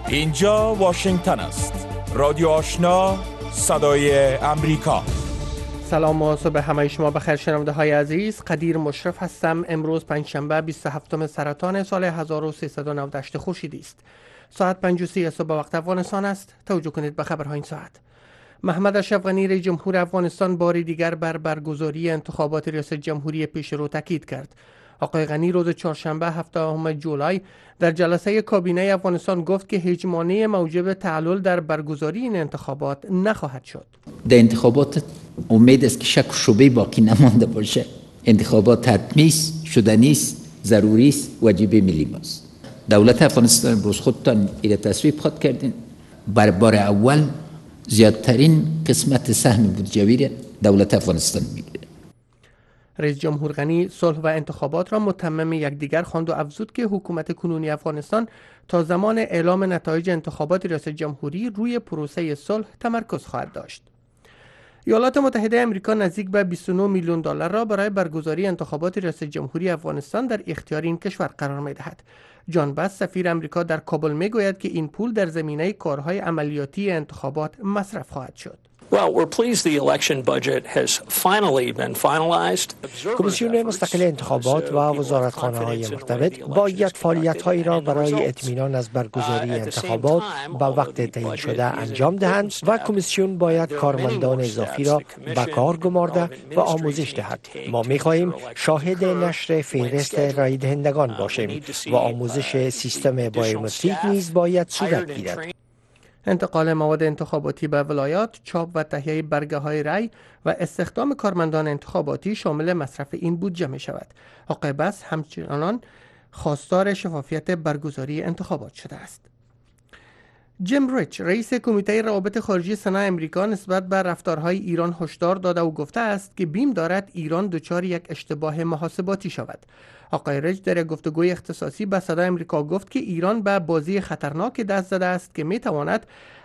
اینجا واشنگتن است. رادیو آشنا، صدای امریکا. سلام و صبح همه شما بخیر شنونده های عزیز. قدیر مشرف هستم. امروز پنجشنبه 27 سرطان سال 1398 خورشیدی است. ساعت 5:30 صبح وقت افغانستان است. توجه کنید به خبرهای این ساعت. محمد اشرف غنی رئیس جمهور افغانستان بار دیگر بر برگزاری انتخابات ریاست جمهوری پیشرو تاکید کرد. آقای غنی روز چهارشنبه 7 جولای در جلسه کابینه افغانستان گفت که هیچ مانعی موجب تعلل در برگزاری این انتخابات نخواهد شد. در انتخابات امید است که شک و شبهه باقی نمانده باشه. انتخابات حتمی است، شدنی است، ضروری است، واجب ملی ماست. دولت افغانستان امروز خودتان این تصویب خود کردین. بر بار اول زیادترین قسمت سهم بودجوی دولت افغانستان میگیره. رئیس جمهور غنی صلح و انتخابات را متمم یکدیگر خواند و افزود که حکومت کنونی افغانستان تا زمان اعلام نتایج انتخابات ریاست جمهوری روی پروسه صلح تمرکز خواهد داشت. ایالات متحده آمریکا نزدیک به 29 میلیون دلار را برای برگزاری انتخابات ریاست جمهوری افغانستان در اختیار این کشور قرار می‌دهد. جان بس سفیر آمریکا در کابل می‌گوید که این پول در زمینه کارهای عملیاتی انتخابات مصرف خواهد شد. Well, we're pleased the election budget has finally been finalized. کمیسیون مستقل انتخابات و وزارتخانه‌های مرتبط باید فعالیت‌هایی را برای اطمینان از برگزاری انتخابات به وقت تعیین شده انجام دهند و کمیسیون باید کارمندان اضافی را به کار گمارده و آموزش دهد. ما می‌خواهیم شاهد نشر فهرست رای دهندگان باشیم و آموزش سیستم بایومتریک نیز باید صورت گیرد. انتقال مواد انتخاباتی به ولایات، چاپ و تهیه برگه‌های رای و استخدام کارمندان انتخاباتی شامل مصرف این بودجه می شود. آقای بس همچنان خواستار شفافیت برگزاری انتخابات شده است. جیم ریچ رئیس کمیته روابط خارجی سنا امریکا نسبت به رفتارهای ایران هشدار داده و گفته است که بیم دارد ایران دچار یک اشتباه محاسباتی شود. آقای ریچ در یک گفتگوی اختصاصی به صدای امریکا گفت که ایران به بازی خطرناک دست زده است که می تواند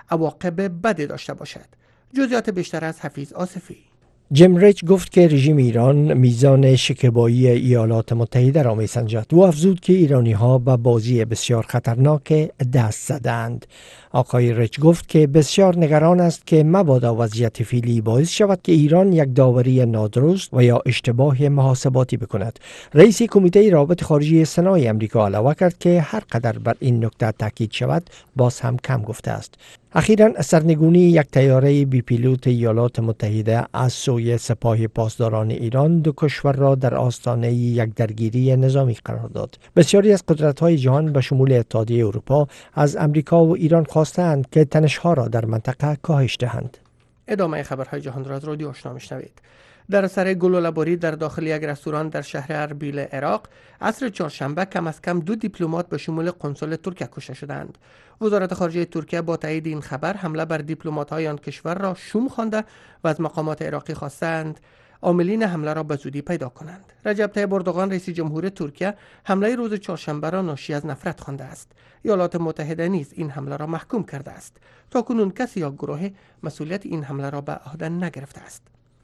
عواقب بدی داشته باشد. جزئیات بیشتر از حفیظ آصفی. جیم ریچ گفت که رژیم ایران میزان شکیبایی ایالات متحده را میسنجد و افزود که ایرانی ها به بازی بسیار خطرناک دست زدند. آقای ریچ گفت که بسیار نگران است که مبادا وضعیت فعلی باعث شود که ایران یک داوری نادرست و یا اشتباه محاسباتی بکند. رئیس کمیته روابط خارجی سنای امریکا علاوه کرد که هر قدر بر این نکته تاکید شود باز هم کم گفته است. اخیراً سرنگونی یک طیاره بی پیلوت ایالات متحده از سوی سپاه پاسداران ایران دو کشور را در آستانه یک درگیری نظامی قرار داد. بسیاری از قدرت‌های جهان به شمول اتحادیه اروپا از امریکا و ایران خواستند که تنش‌ها را در منطقه کاهش دهند. ادامه خبرهای جهان را از رادیو آشنا میشنوید. در اثر گلوله‌باری در داخل یک رستوران در شهر اربیل عراق عصر چهارشنبه کم از کم 2 دیپلمات به شمول قنسل ترکیه کشته شدند. وزارت خارجه ترکیه با تایید این خبر حمله بر دیپلمات‌های آن کشور را شوم خوانده و از مقامات عراقی خواستند عاملین حمله را به زودی پیدا کنند. رجب طیب اردوغان رئیس جمهور ترکیه حمله روز چهارشنبه را ناشی از نفرت خوانده است. ایالات متحده نیز این حمله را محکوم کرده است. تاکنون کسی یا گروه مسئولیت این حمله را به عهده نگرفته است.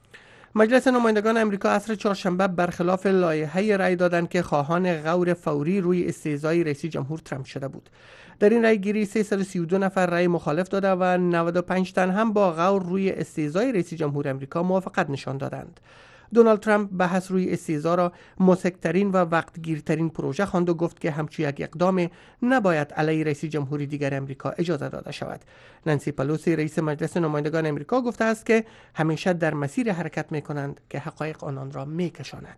مجلس نمایندگان امریکا عصر چهارشنبه برخلاف لایحه رأی دادند که خواهان غور فوری روی استعزای رئیس جمهور ترامپ شده بود. در این رأی گیری 332 نفر رأی مخالف داده و 95 تن هم با غور روی استعزای رئیس جمهور امریکا موافقت نشان دادند. دونالد ترامپ بحث روی استعزا را مسکترین و وقتگیرترین پروژه خواند و گفت که همچون یک اقدام نباید علیه رئیس جمهوری دیگر امریکا اجازه داده شود. نانسی پلوسی رئیس مجلس نمایندگان امریکا گفته است که همیشه در مسیر حرکت می‌کنند که حقایق آنان را می‌کشاند.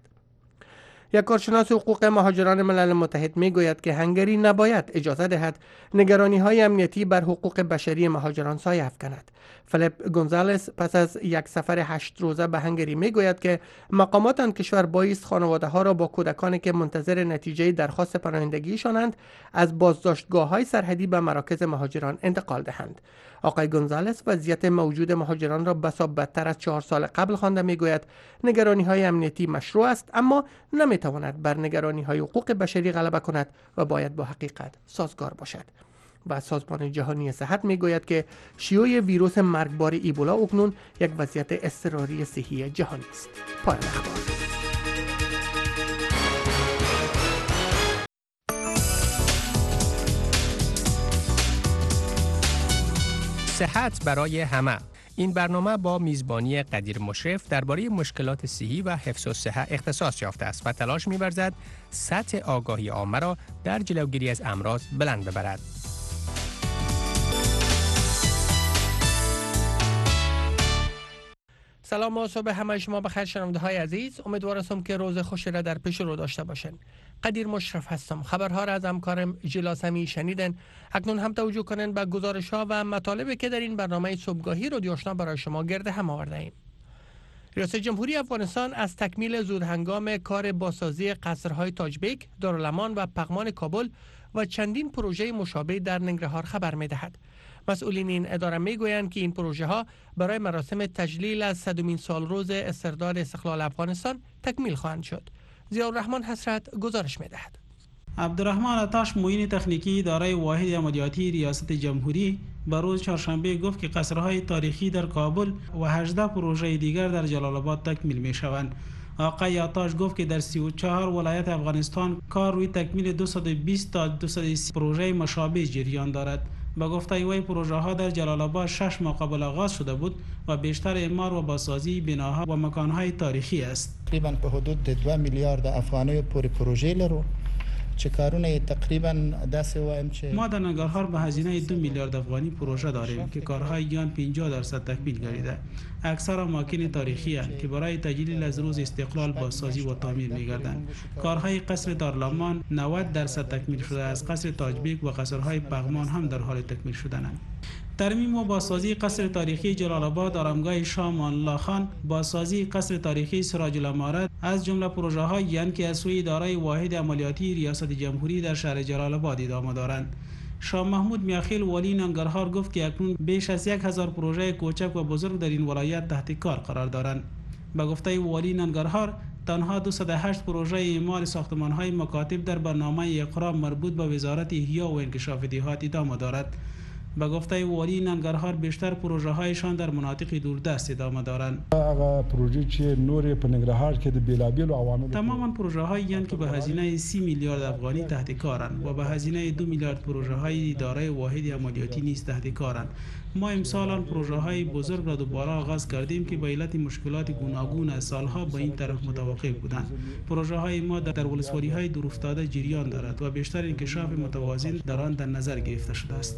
یک کارشناس حقوق مهاجران ملل متحد میگوید که هنگری نباید اجازه دهد نگرانی‌های امنیتی بر حقوق بشری مهاجران سایه افکند. فلیپ گونزالس پس از یک سفر 8 روزه به هنگری میگوید که مقامات آن کشور بایست خانواده‌ها را با کودکانی که منتظر نتیجه درخواست پناهندگیشانند از بازداشتگاه‌های سرحدی به مراکز مهاجران انتقال دهند. آقای گونزالس وضعیت موجود مهاجران را بسا بدتر از 4 سال قبل خوانده میگوید نگرانی‌های امنیتی مشروع است اما نمیتواند بر نگرانی‌های حقوق بشری غلبه کند و باید با حقیقت سازگار باشد. و سازمان جهانی صحت میگوید که شیوع ویروس مرگبار ایبولا اکنون یک وضعیت اضطراری صحی جهانی است. پایان اخبار. صحت برای همه. این برنامه با میزبانی قدیر مشرف درباره مشکلات صحی و حفظ الصحه اختصاص یافته است و تلاش می‌ورزد سطح آگاهی عامه را در جلوگیری از امراض بلند ببرد. سلام و صبح همه شما بخیر شنونده‌های عزیز. امیدوارم که روز خوشی را در پیش رو داشته باشین. قدیر مشرف هستم. خبرها را از همکارم جلاسمی شنیدن. اکنون هم توجه کنین به گزارش‌ها و مطالبی که در این برنامه صبحگاهی رادیو آشنا برای شما گرد هم آورده ایم. ریاست جمهوری افغانستان از تکمیل زودهنگام کار بازسازی قصرهای تاجبیک، دارالامان و پغمان کابل و چندین پروژه مشابه در ننگرهار خبر می‌دهد. مسئولین این اداره میگویند که این پروژه ها برای مراسم تجلیل از 100مین سالروز استرداد استقلال افغانستان تکمیل خواهند شد. ضیاءالرحمن حسرت گزارش میدهد. عبدالرحمن عطاش معین تکنیکی اداره واحد عملیاتی ریاست جمهوری به روز چهارشنبه گفت که قصرهای تاریخی در کابل و 18 پروژه دیگر در جلال آباد تکمیل می شوند. آقای عطاش گفت که در 34 ولایت افغانستان کار روی تکمیل 220 تا 230 پروژه مشابه جریان دارد. با گفته وی پروژه ها در جلال آباد 6 ماه قبل آغاز شده بود و بیشتر اعمار و بازسازی بناها و مکانهای تاریخی است. تقریبا به حدود 2 میلیارد افغانی پروژه لرو چه کارونه تقریبا دست وایم چه ما در ننگرهار به هزینه 2 میلیارد افغانی پروژه داریم که کارهای گیان 50% تکمیل گردیده. اکثر اماکن تاریخی است که برای تجلیل از روز استقلال بازسازی و تعمیر می‌گردند. کارهای قصر دارالامان 90% تکمیل شده است. قصر تاجبیک و قصرهای پغمان هم در حال تکمیل شده‌اند. ترمیم و بازسازی قصر تاریخی جلال آباد، آرامگاه شاه امان الله خان، بازسازی قصر تاریخی سراج الامارات از جمله پروژه‌هایی هستند که از سوی اداره واحد عملیاتی ریاست جمهوری در شهر جلال آباد ادامه دارند. شاه محمود میاخیل والی ننگرهار گفت که اکنون بیش از 1000 پروژه کوچک و بزرگ در این ولایت تحت کار قرار دارند. به گفته والی ننگرهار تنها 208 پروژه اعمال ساختمان‌های مکاتب در برنامه اقرا مربوط به وزارت احیا و انکشاف دهات ادامه دارد. به گفته والی ننگرهار بیشتر پروژه هایشان در مناطق دوردست ادامه دارند. پروژه چې نور په ننګرهار کې د بیلابیلو عواملو تماما پروژه هایی که به هزینه 30 میلیارد افغانی تحت کارند و به هزینه 2 میلیارد پروژه های اداره واحد عملیاتی نیز تحت کارند. ما امسال آن پروژه های بزرگ را دوباره آغاز کردیم که به علت مشکلات گوناگون از سالها به این طرف متوقف بودند. پروژه های ما در ولسوالی های دورافتاده جریان دارد و بیشتر انکشاف متوازن در آن در نظر گرفته شده است.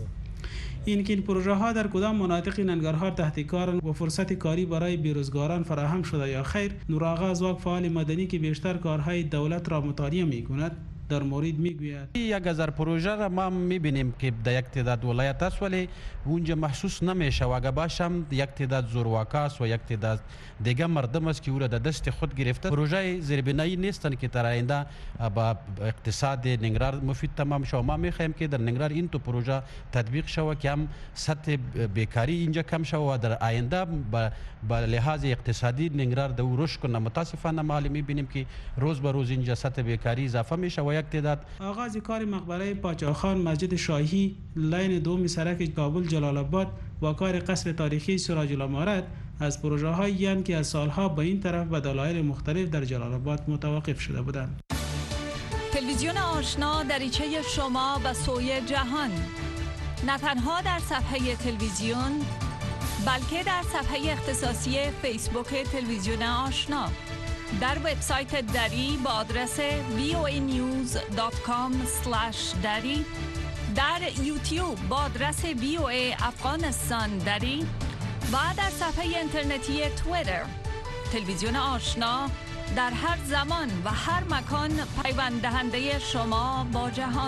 این پروژه ها در کدام مناطق ننگرهار تحت کارند و فرصت کاری برای بیروزگاران فراهم شده یا خیر، نورآغا زواگ فعال مدنی که بیشتر کارهای دولت را مطالعه می کند در مورد میگوید 1000 پروژه را ما میبینیم که در یک تعداد ولایت است ولی اونجا محسوس نمیشه و اگه باشم یک تعداد زورواکا است و یک تعداد دیگه مردم است که او را در دست خود گرفته. پروژه زیربنایی نیستند که در آینده با اقتصاد ننگرهار مفید تمام شود. ما میخوایم که در ننگرهار این تو پروژه تطبیق شود که هم سطح بیکاری اینجا کم شود و در آینده با لحاظ اقتصادی ننگرهار در رشد کنه. متاسفانه ما میبینیم که روز به روز اینجا سطح بیکاری اضافه میشه و یک تعداد. آغاز کار مقبره پاچاخان، مسجد شاهی، لاین دوم سرک کابل جلال آباد و کار قصر تاریخی سراج الامارات از پروژه هایی هستند که از سالها به این طرف به دلایل مختلف در جلال آباد متوقف شده بودند. تلویزیون آشنا دریچه شما به سوی جهان، نه تنها در صفحه تلویزیون بلکه در صفحه اختصاصی فیسبوک تلویزیون آشنا، در وبسایت دری با آدرس voanews.com/dari، در یوتیوب با آدرس VOA افغانستان دری و در صفحه اینترنتی توییتر. تلویزیون آشنا در هر زمان و هر مکان پیوند دهنده شما با جهان.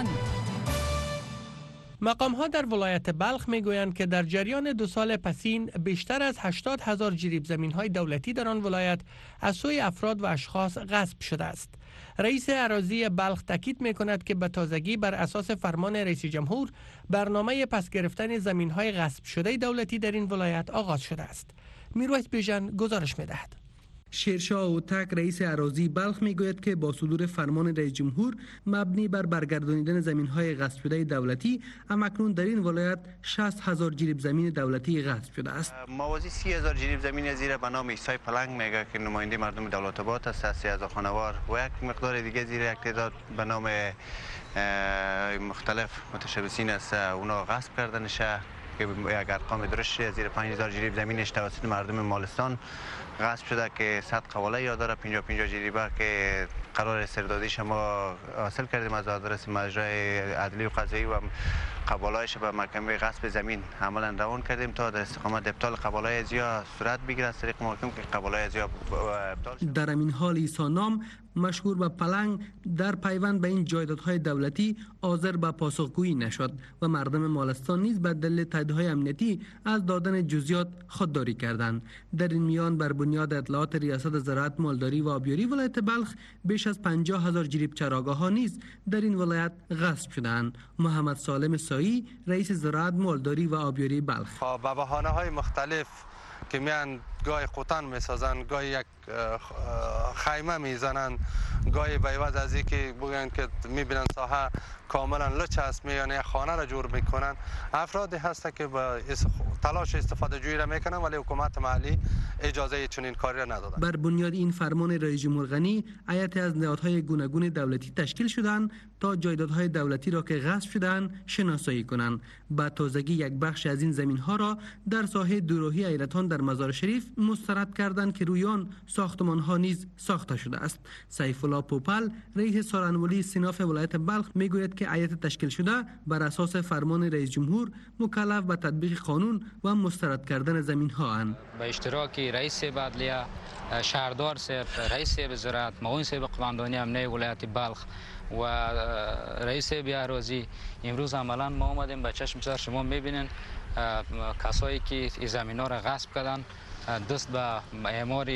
مقام ها در ولایت بلخ می گویند که در جریان 2 سال پسین بیشتر از 80,000 جریب زمین های دولتی در آن ولایت از سوی افراد و اشخاص غصب شده است. رئیس اراضی بلخ تاکید می کند که به تازگی بر اساس فرمان رئیس جمهور برنامه پس گرفتن زمین های غصب شده دولتی در این ولایت آغاز شده است. میرویس بیژن گزارش می دهد. شیرشاه اوتک رئیس اراضی بلخ میگوید که با صدور فرمان رئیس جمهور مبنی بر برگردانیدن زمین‌های غصب شده دولتی، اکنون در این ولایت 60,000 جریب زمین دولتی غصب شده است. موازی 30,000 جریب زمین زیر به نام عیسی پلنگ میگه که نماینده مردم دولت آباد است، 30,000 خانوار و یک مقدار دیگه زیر یک تعداد به نام مختلف متشبثین است، اونا غصب کردنشه که یک ارقام درشت زیر 5000 جریب زمینش توسط مردم مالستان غصب شده که 100 قباله یا داره 50 جریبه که قرار استردادیش ما حاصل کردیم از آدرس مجرای عدلی و قضایی و قباله‌اش به محکمه غصب زمین عملا روان کردیم تا در استقامت ابطال قباله ازیا صورت بگیرد از طریق محکم که قباله ازیا ابطال شد. در این حال عیسی نام مشهور به پلنگ در پیوند به این جایدادهای دولتی حاضر به پاسخگویی نشد و مردم مالستان نیز به دلیل تاییدهای امنیتی از دادن جزئیات خودداری کردند. در این میان بر بنیاد اطلاعات ریاست زراعت مالداری و آبیاری ولایت بلخ بیش از 50,000 جریب چراگاه‌ها نیز در این ولایت غصب شدند. محمد سالم سایی رئیس زراعت مالداری و آبیاری بلخ با بهانه‌های مختلف که میان گاهی قطن میسازن، گاهی یک خیمه میزنن، گاهی به عوض از اینکه بگن که میبینن ساحه کاملا لچ است میان یک خانه را جور میکنن. افرادی هست که با تلاش استفاده جویی را میکنن ولی حکومت محلی اجازه چنین کاری را ندادن. بر بنیاد این فرمان رئیس جمهور غنی هیئت از نهادهای گوناگون دولتی تشکیل شدند تا جایدادهای دولتی را که غصب شدند شناسایی کنند. با تازگی یک بخش از این زمین‌ها را در ساحه دوراهی حیرتان در مزار شریف مسترد کردند که روی آن ساختمان‌ها نیز ساخته شده است. سیف الله پوپل رئیس سارنولی صناف ولایت بلخ میگوید که هیئت تشکیل شده بر اساس فرمان رئیس جمهور مکلف به تطبیق قانون و مسترد کردن زمین‌ها اند. به اشتراک رئیس عدلیه، شهردار صاحب، رئیس وزارت، معاون صاحب قماندانی امنیه ولایت بلخ و رئیس بیاروزی امروز عملا ما آمدیم به چشم سر شما میبینین کسایی که این زمینا را غصب کردن دست به اعمار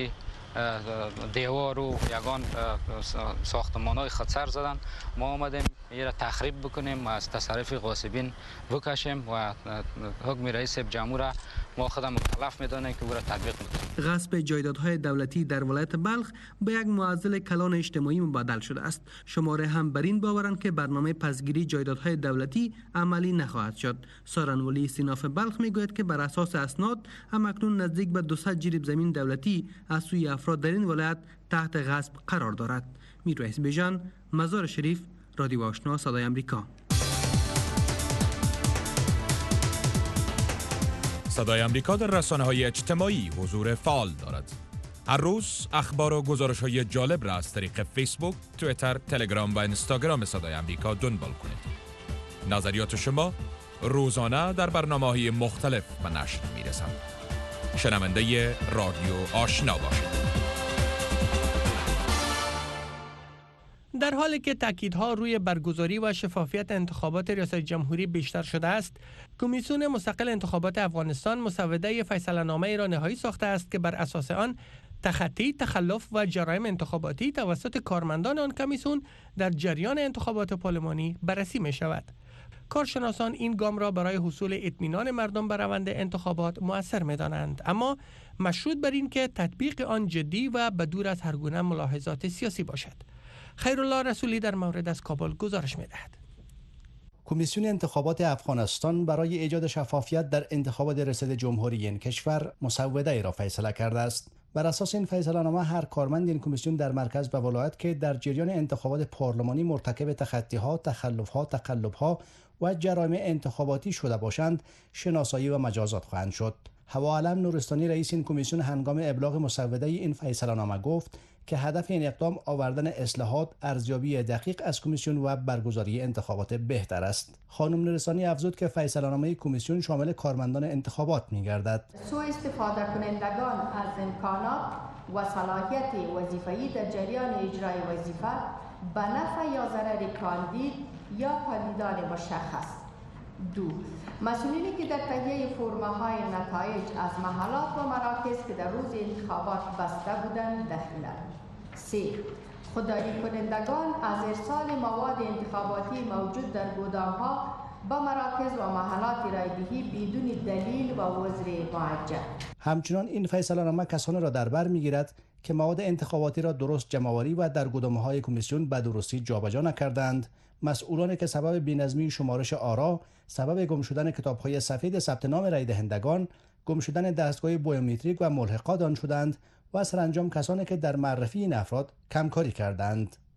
دیوار و یگان ساختمان‌های خودسر زدن. ما آمدیم این را تخریب بکنیم، از تصرف غاصبین بکشیم و حکم رئیس جمهور ما خودم مکلف می‌دانیم که او را تطبیق می‌کنیم. غصب جایدادهای دولتی در ولایت بلخ به یک معضل کلان اجتماعی مبدل شده است. شماره هم بر این باورند که برنامه پسگیری جایدادهای دولتی عملی نخواهد شد. سارنولی صناف بلخ میگوید که بر اساس اسناد همکنون نزدیک به 200 جریب زمین دولتی از سوی افراد در این ولایت تحت غصب قرار دارد. میررئیس بیژن، مزار شریف، رادیو آشنا، صدای آمریکا. صدای آمریکا در رسانه‌های اجتماعی حضور فعال دارد. هر روز اخبار و گزارش‌های جالب را از طریق فیسبوک، توییتر، تلگرام و اینستاگرام صدای آمریکا دنبال کنید. نظریات شما روزانه در برنامه‌های مختلف به نشر می‌رسند. شنونده رادیو آشنا باشید. در حالی که تاکیدها روی برگزاری و شفافیت انتخابات ریاست جمهوری بیشتر شده است، کمیسیون مستقل انتخابات افغانستان مسوده فیصله‌نامه را نهایی ساخته است که بر اساس آن تخطی، تخلف و جرایم انتخاباتی توسط کارمندان آن کمیسیون در جریان انتخابات پارلمانی بررسی می شود. کارشناسان این گام را برای حصول اطمینان مردم بر روند انتخابات مؤثر می دانند، اما مشروط بر این که تطبیق آن جدی و بدور از هر گونه ملاحظات سیاسی باشد. خیرالله رسولی در مورد از کابل گزارش می‌دهد. کمیسیون انتخابات افغانستان برای ایجاد شفافیت در انتخابات ریاست جمهوری این کشور مسوده ای را فیصله کرده است. بر اساس این فیصله‌نامه هر کارمند این کمیسیون در مرکز و ولایت که در جریان انتخابات پارلمانی مرتکب تخطی‌ها، تخلف‌ها، تقلب‌ها و جرایم انتخاباتی شده باشند، شناسایی و مجازات خواهند شد. هوا علم نورستانی رئیس این کمیسیون هنگام ابلاغ مسوده این فیصله‌نامه گفت که هدف این اقدام آوردن اصلاحات، ارزیابی دقیق از کمیسیون و برگزاری انتخابات بهتر است. خانم نورستانی افزود که فیصله‌نامه کمیسیون شامل کارمندان انتخابات می‌گردد. سوء استفاده کنندگان از امکانات و صلاحیت وظیفه‌ای در جریان اجرای وظیفه به نفع یا ضرر کاندید یا کاندیدان مشخص. 2. مسئولینی که در تهیه فرم‌های نتایج از محلات و مراکز که در روز انتخابات بسته بودند دخیلند. 3. خودداری کنندگان از ارسال مواد انتخاباتی موجود در گودام‌ها به مراکز و محلات رایدهی بدون دلیل و عذر معجل. همچنین این فیصله‌نامه کسانی را در بر می‌گیرد که مواد انتخاباتی را درست جمع‌آوری و در گودام‌های کمیسیون به درستی جابجا نکردند، مسئولانی که سبب بی‌نظمی شمارش آرا، سبب گم شدن کتاب‌های سفید ثبت نام رای دهندگان، گم شدن دستگاه بیومتریک و ملحقات آن شدند و سرانجام کسانی که در معرفی این افراد کمکاری کردند.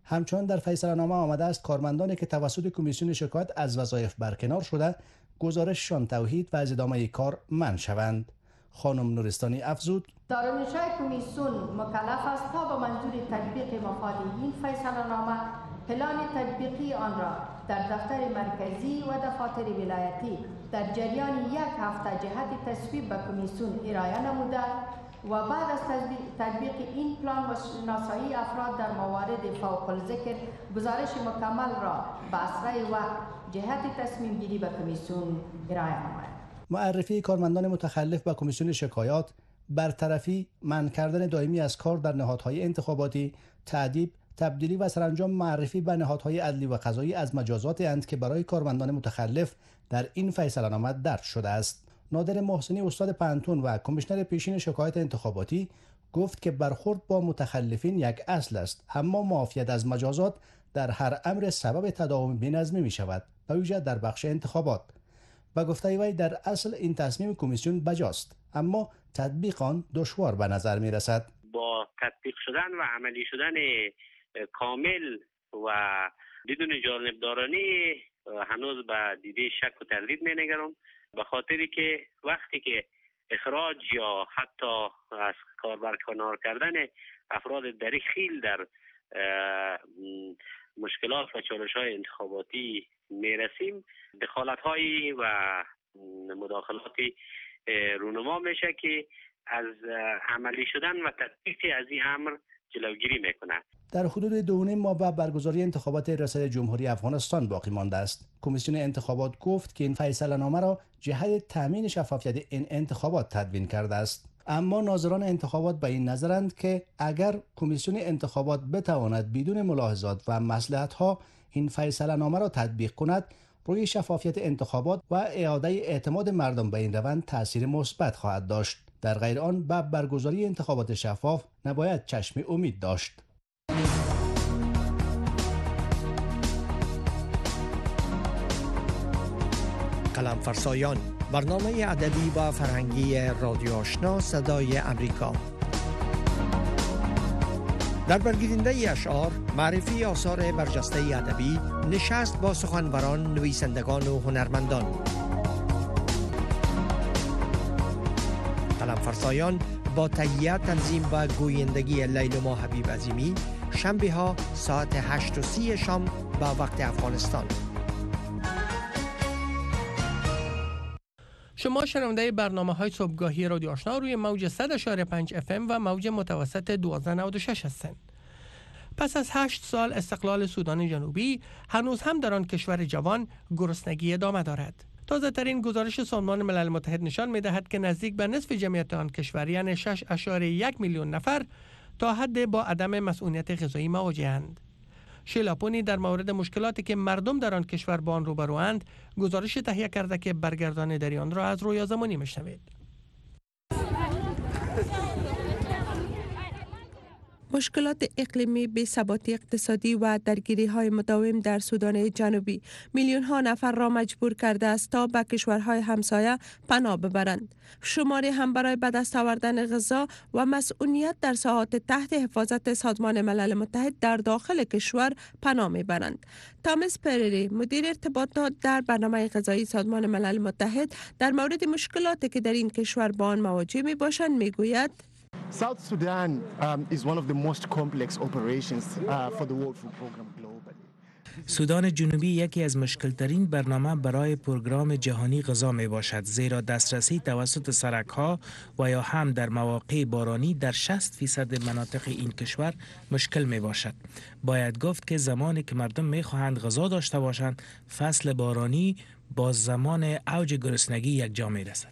همچنان در فیصله‌نامه آمده است کارمندانی که توسط کمیسیون شکایت از وظایف برکنار شده گزارششان توحید و از ادامه کار منع شوند. خانم نورستانی افزود دارالنشای کمیسیون مکلف است تا به منظور تطبیق مفاد این فیصله‌نامه پلان تطبیقی آن را در دفتر مرکزی و دفاتر ولایتی در جریان 1 هفته جهت تصویب به کمیسیون ارائه نموده و بعد از تطبیق این پلان و شناسایی افراد در موارد فوق الذکر گزارش مکمل را به اسرع وقت جهت تصمیم گیری به کمیسیون ارائه نماید. معرفی کارمندان متخلف به کمیسیون شکایات، برطرفی، منع کردن دائمی از کار در نهادهای انتخاباتی، تأدیب، تبدیلی و سرانجام معرفی به نهادهای عدلی و قضایی از مجازات اند که برای کارمندان متخلف در این فیصله‌نامه درج شده است. نادر محسنی استاد پانتون و کمیشنر پیشین شکایت انتخاباتی گفت که برخورد با متخلفین یک اصل است، اما معافیت از مجازات در هر امر سبب تداوم بی‌نظمی می شود، به ویژه در بخش انتخابات. و گفته وی در اصل این تصمیم کمیسیون بجاست، اما تطبیق آن دشوار به نظر می رسد. با تطبیق شدن و عملی شدن کامل و بدون جانبدارانی هنوز به دیده شک و تردید می نگرم، به خاطری که وقتی که اخراج یا حتی از کار برکنار کردن افراد دریغ در مشکلات و چالش‌های انتخاباتی میرسیم، دخالت‌هایی و مداخلاتی رونما میشه که از عملی شدن و تطبیق از این امر جلوگیری میکنه. در حدود 2.5 ماه بعد برگزاری انتخابات ریاست جمهوری افغانستان باقی مانده است. کمیسیون انتخابات گفت که این فیصله‌نامه را جهت تامین شفافیت این انتخابات تدوین کرده است. اما ناظران انتخابات به این نظرند که اگر کمیسیون انتخابات بتواند بدون ملاحظات و مصلحت‌ها این فیصله‌نامه را تطبیق کند، روی شفافیت انتخابات و اعاده اعتماد مردم به این روند تأثیر مثبت خواهد داشت. در غیر آن به برگزاری انتخابات شفاف نباید چشم امید داشت. قلمفرسایان، برنامه ادبی و فرهنگی رادیو آشنا صدای امریکا. در برگیرنده اشعار، معرفی آثار برجسته ادبی، نشست با سخنوران، نویسندگان و هنرمندان. قلمفرسایان با تهیه، تنظیم و گویندگی لیلما حبیب عظیمی، شنبه ها ساعت 8:30 شام با وقت افغانستان. شما شنونده برنامه‌های صبحگاهی رادیو آشنا روی موج 100.5 FM و موج متوسط 1296 هستند. پس از 8 سال استقلال سودان جنوبی، هنوز هم در آن کشور جوان گرسنگی ادامه دارد. تازه ترین گزارش سازمان ملل متحد نشان می‌دهد که نزدیک به نصف جمعیت آن کشور، یعنی 6.1 میلیون نفر، تا حد با عدم مسئولیت غذایی مواجه‌اند. شیلا پونی در مورد مشکلاتی که مردم در آن کشور با آن روبروند گزارش تهیه کرده که برگردان در آن را از رویا زمانی میشنوید. مشکلات اقلیمی، بی‌ثباتی اقتصادی و درگیری‌های مداوم در سودان جنوبی میلیون‌ها نفر را مجبور کرده است تا به کشورهای همسایه پناه ببرند. شماری هم برای به دست آوردن غذا و مسئولیت در ساحات تحت حفاظت سازمان ملل متحد در داخل کشور پناه میبرند. تامس پریری، مدیر ارتباطات در برنامه غذایی سازمان ملل متحد، در مورد مشکلاتی که در این کشور با آن مواجه میباشند میگوید: South Sudan is one of the most complex operations for the World Food Program globally. سودان جنوبی یکی از مشکل‌ترین برنامه برای پروگرام جهانی غذا می باشد، زیرا دسترسی توسط سرک‌ها و یا هم در مواقع بارانی در 60% مناطق این کشور مشکل می باشد. باید گفت که زمانی که مردم می خواهند غذا داشته باشند، فصل بارانی با زمان اوج گرسنگی یکجا می رسد.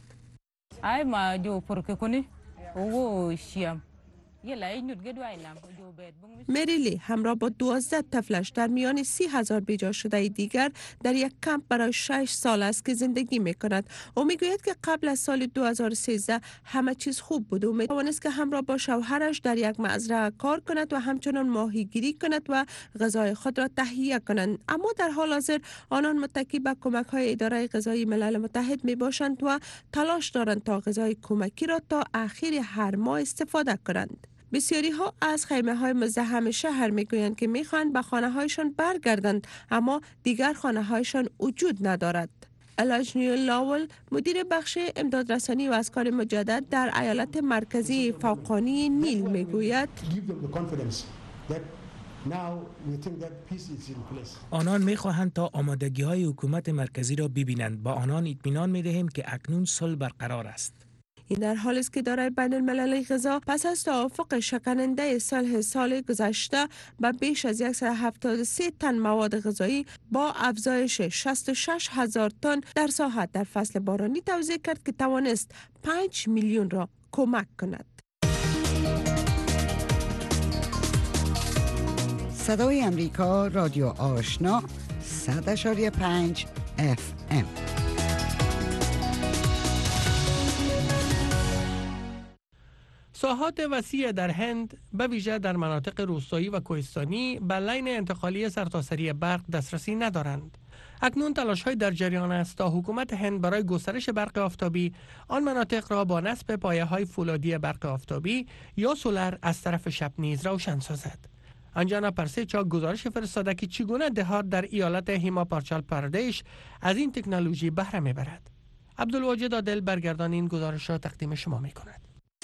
مریلی همراه با 12 طفلش در میان 30,000 بیجا شده دیگر در یک کمپ برای 6 سال است که زندگی می کند. او می گوید که قبل از سال 2013 همه چیز خوب بود و می توانست که همراه با شوهرش در یک مزرعه کار کند و همچنان ماهیگیری کند و غذای خود را تهیه کنند. اما در حال حاضر آنان متکی به کمک های اداره غذایی ملل متحد می باشند و تلاش دارند تا غذای کمکی را تا اخیر هر ماه استفاده کنند. بسیاری ها از خیمه های مزدحم شهر میگویند که میخواهند به خانه هایشان برگردند، اما دیگر خانه هایشان وجود ندارد. الاجنیو لاول مدیر بخش امدادرسانی و اسکان مجدد در ایالت مرکزی فوقانی نیل میگوید آنان میخواهند تا آمادگی های حکومت مرکزی را ببینند. با آنان اطمینان میدهیم که اکنون صلح برقرار است. این در حالی است که اداره بین المللی غذا پس از توافق شکننده صلح سال گذشته به بیش از 173 تن مواد غذایی با افزایش 66,000 تن در ساحت در فصل بارانی توزیع کرد که توانست 5 میلیون را کمک کند. صدای امریکا، رادیو آشنا، 100.5 FM. ساحات وسیع در هند به ویژه در مناطق روستایی و کوهستانی به لین انتقالی سرتاسری برق دسترسی ندارند. اکنون تلاش‌های در جریان است تا حکومت هند برای گسترش برق آفتابی آن مناطق را با نصب پایه‌های فولادی برق آفتابی یا سولر از طرف شب نیز روشن سازد. انجانا پرسیچا گزارش فرستاده که چگونه دهات در ایالت هیماچال پردیش از این تکنولوژی بهره میبرد. عبدالواجد عادل برگردان این گزارش را تقدیم شما میکند.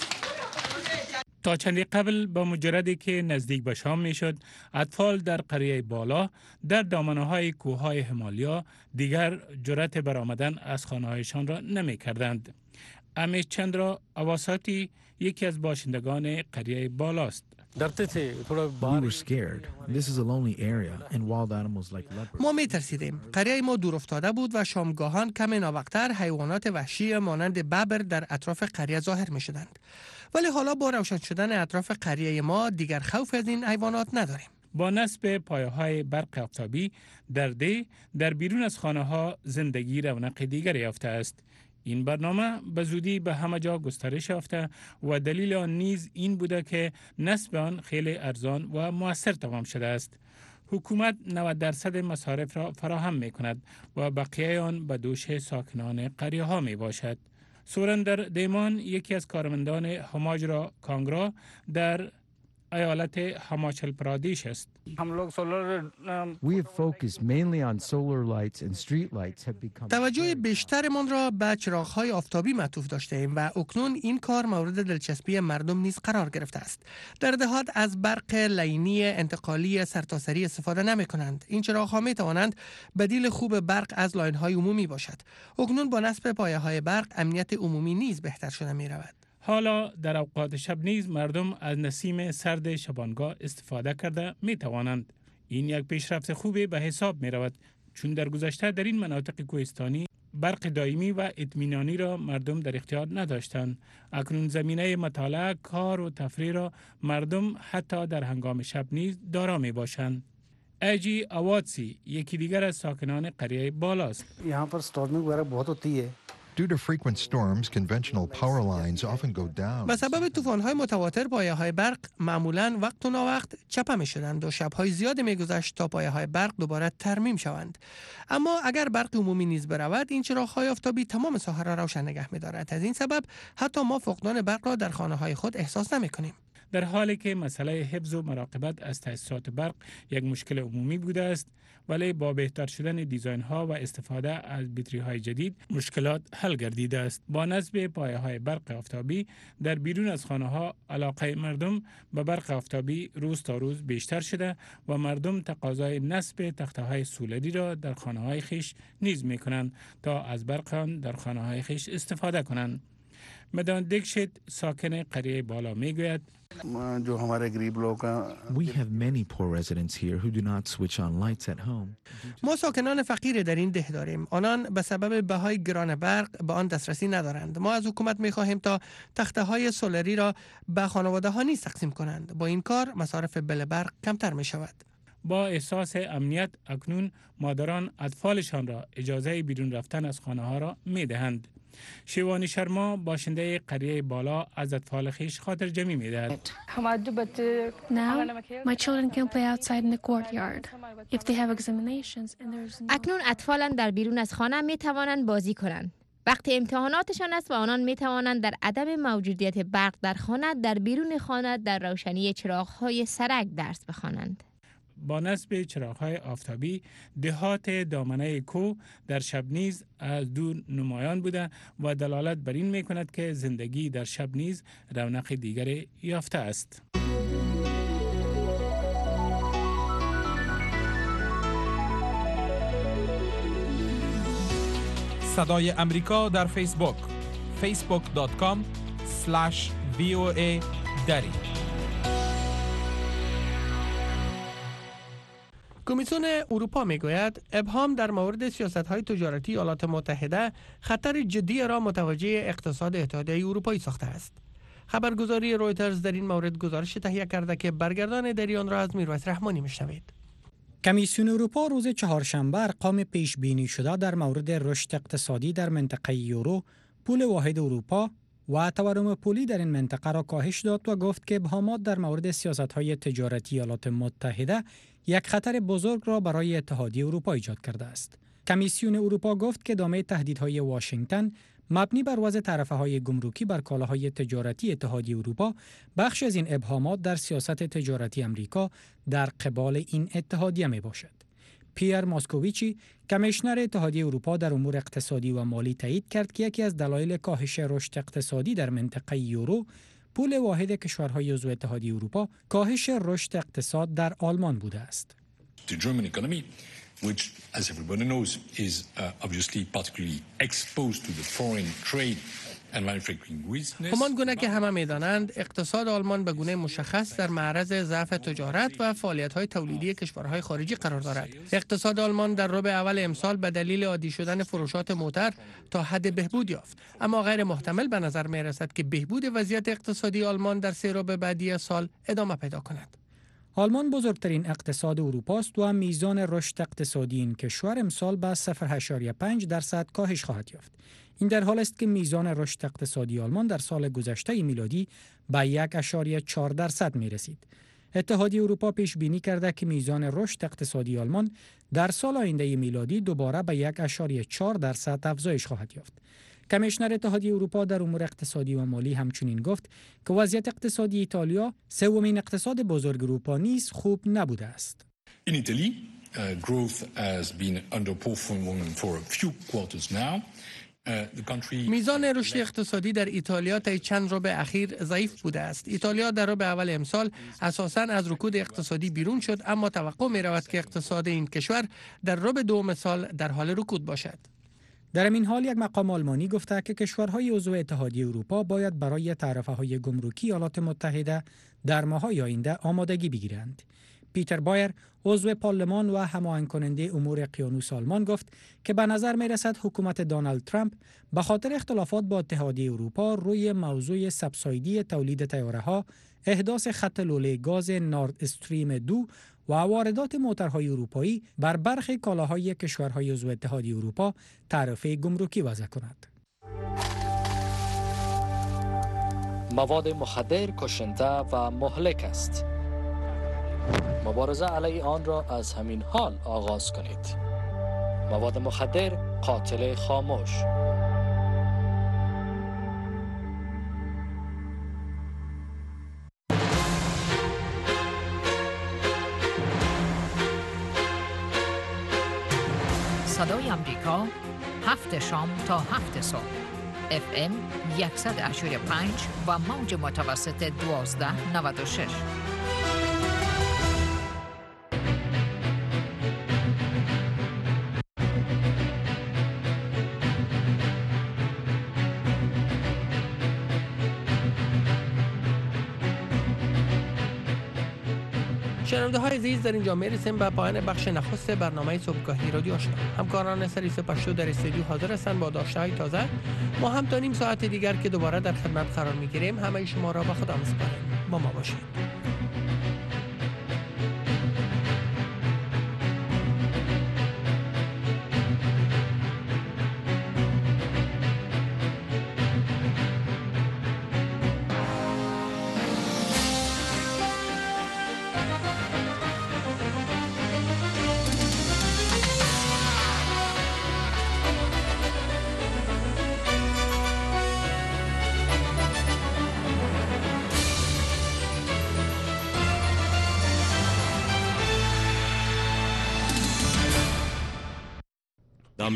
تا چندی قبل با مجردی که نزدیک به شام میشد، اطفال در قریه بالا در دامنه‌های کوههای همالیا دیگر جرأت برآمدن از خانه‌هایشان را نمی‌کردند. امیش چندرا اواساتی یکی از باشندگان قریه بالاست. ما می ترسیدیم. قریه ما دور افتاده بود و شامگاهان کمی ناوقتر حیوانات وحشی مانند ببر در اطراف قریه ظاهر می شدند. ولی حالا با روشن شدن اطراف قریه ما دیگر خوف از این حیوانات نداریم. با نصب پایه‌های برق آفتابی در بیرون از خانه‌ها زندگی رونق دیگری یافته است. این برنامه به زودی به همه جا گسترش یافته و دلیل آن نیز این بوده که نصب آن خیلی ارزان و مؤثر تمام شده است. حکومت 90% مصارف را فراهم می کند و بقیه آن به دوش ساکنان قریه ها می باشد. سورندر دیمان یکی از کارمندان هماجرا کانگرا در ایالت هماچل پرادیش است. توجه بیشترمان را به چراغ‌های آفتابی معطوف داشته ایم و اکنون این کار مورد دلچسپی مردم نیز قرار گرفته است. در دهات از برق لینی انتقالی سرتاسری استفاده نمی کنند. این چراغ‌ها می توانند بدیل خوب برق از لاین‌های عمومی باشد. اکنون با نصب پایه‌های برق امنیت عمومی نیز بهتر شده می رود. حالا در اوقات شب نیز مردم از نسیم سرد شبانگاه استفاده کرده می توانند. این یک پیشرفت خوبی به حساب می رود، چون در گذشته در این مناطق کوهستانی برق دائمی و اطمینانی را مردم در اختیار نداشتند. اکنون زمینه مطالعه، کار و تفریح را مردم حتی در هنگام شب نیز دارا می باشند. ایجی اواتسی یکی دیگر از ساکنان قریه بالاست. यहाँ पर स्टॉर्मिंग वगैरह बहुत होती है. Due to frequent storms, conventional power lines often go down. به سبب طوفان‌های متواتر پایه‌های برق معمولاً وقت و ناوقت چپه می‌شدند و شب‌های زیادی می‌گذشت تا پایه‌های برق دوباره ترمیم شوند. اما اگر برق عمومی نیز برود، این چراغ‌های آفتابی تمام ساحه را روشن نگه می‌دارد. از این سبب حتی ما فقدان برق را در خانه‌های خود احساس نمی‌کنیم. در حالی که مسئله حفظ و مراقبت از تأسیسات برق یک مشکل عمومی بوده است، ولی با بهتر شدن دیزاین ها و استفاده از بطری های جدید مشکلات حل گردیده است. با نصب پایه های برق آفتابی در بیرون از خانه ها علاقه مردم به برق آفتابی روز تا روز بیشتر شده و مردم تقاضای نصب تخته های سولری را در خانه های خیش نیز می کنند تا از برق آن در خانه های خیش استفاده کنند. مدان دیکشت ساکن قریه بالا می گوید We have many poor residents here who do not switch on lights at home. ما ساکنان فقیر در این ده داریم. آنان به سبب بهای گران برق به آن دسترسی ندارند. ما از حکومت می خواهیم تا تخته های سولری را به خانواده ها نیز تقسیم کنند. با این کار مصارف بل برق کمتر می شود. با احساس امنیت اکنون مادران اطفالشان را اجازه بیرون رفتن از خانه ها را می دهند. شیوانی شرما باشنده قریه بالا از اطفال خیش خاطر جمعی می دهد. اکنون اطفالان در بیرون از خانه می توانند بازی کنند. وقت امتحاناتشان است و آنان می توانند در عدم موجودیت برق در خانه در بیرون خانه در روشنی چراغ‌های سرک درس بخوانند. با نصب چراغ‌های آفتابی دهات دامنه کوه در شب نیز از دور نمایان بوده و دلالت بر این می‌کند که زندگی در شب نیز رونق دیگری یافته است. صدای امریکا در فیسبوک facebook.com/VOA دری. کمیسیون اروپا میگوید ابهام در مورد سیاست‌های تجارتی ایالات متحده خطر جدی را متوجه اقتصاد اتحادیه اروپایی ساخته است. خبرگزاری رویترز در این مورد گزارش تهیه کرده که برگردان در آن را از میرویس رحمانی میشنوید. کمیسیون اروپا روز چهارشنبه ارقام پیش بینی شده در مورد رشد اقتصادی در منطقه یورو، پول واحد اروپا و تورم پولی در این منطقه را کاهش داد و گفت که ابهامات در مورد سیاست‌های تجارتی ایالات متحده یک خطر بزرگ را برای اتحادیه اروپا ایجاد کرده است. کمیسیون اروپا گفت که ادامه تهدیدهای واشنگتن مبنی بر وضع تعرفه‌های گمرکی بر کالاهای تجارتی اتحادیه اروپا بخش از این ابهامات در سیاست تجارتی امریکا در قبال این اتحادیه می باشد. پیر ماسکوویچی کمیشنر اتحادیه اروپا در امور اقتصادی و مالی تایید کرد که یکی از دلایل کاهش رشد اقتصادی در منطقه یورو، پول واحد کشورهای عضو اتحادیه اروپا، کاهش رشد اقتصاد در آلمان بوده است. The German economy, which, as everybody knows, is obviously particularly exposed to the foreign trade and manufacturing weakness. همان گونه که همه می‌دانند اقتصاد آلمان به گونه مشخص در معرض ضعف تجارت و فعالیت‌های تولیدی کشورهای خارجی قرار دارد. اقتصاد آلمان در ربع اول امسال به دلیل عادی شدن فروشات موتر تا حد بهبود یافت، اما غیر محتمل به نظر می‌رسد که بهبود وضعیت اقتصادی آلمان در سه ربع بعدی سال ادامه پیدا کند. آلمان بزرگترین اقتصاد اروپا است و میزان رشد اقتصادی این کشور امسال به 0.5% کاهش خواهد یافت. این در حال است که میزان رشد اقتصادی آلمان در سال گذشته میلادی به 1.4% می رسید. اتحادیه اروپا پیش بینی کرده که میزان رشد اقتصادی آلمان در سال آینده میلادی دوباره به 1.4% افزایش خواهد یافت. کمیشنر اتحادیه اروپا در امور اقتصادی و مالی همچنین گفت که وضعیت اقتصادی ایتالیا، سومین اقتصاد بزرگ اروپا نیز خوب نبوده است. In Italy, growth has been underperforming for a few quarters now. میزان رشد اقتصادی در ایتالیا طی چند ربع اخیر ضعیف بوده است. ایتالیا در ربع اول امسال اساساً از رکود اقتصادی بیرون شد، اما توقع می رود که اقتصاد این کشور در ربع دوم سال در حال رکود باشد. در این حال یک مقام آلمانی گفته که کشورهای عضو اتحادیه اروپا باید برای تعرفه‌های گمرکی ایالات متحده در ماه‌های آینده آمادگی بگیرند. پیتر بایر، عضو پارلمان و هماهنگ کننده امور اقیانوس آلمان گفت که به نظر می رسد حکومت دونالد ترامپ به خاطر اختلافات با اتحادیه اروپا روی موضوع سبسایدی تولید طیاره‌ها، احداث خط لوله گاز نورد استریم 2 و واردات موترهای اروپایی بر برخی کالاهای کشورهای عضو اتحادیه اروپا تعرفه گمرکی وضع کند. مواد مخدر کشنده و مهلک است. مبارزه علیه آن را از همین حال آغاز کنید. مواد مخدر قاتل خاموش. صدای امریکا 7 شام تا 7 صبح FM 100.5 و موج متوسط 1296. شنونده های عزیز، در اینجا میرسیم به پایان بخش نخست برنامه صبحگاهی رادیو آشنا. همکاران سریس پشتو در استودیو حاضر هستند با داشته های تازه. ما هم تا نیم ساعت دیگر که دوباره در خدمت قرار میگیریم همه شما را به خدا میسپاریم. با ما باشید.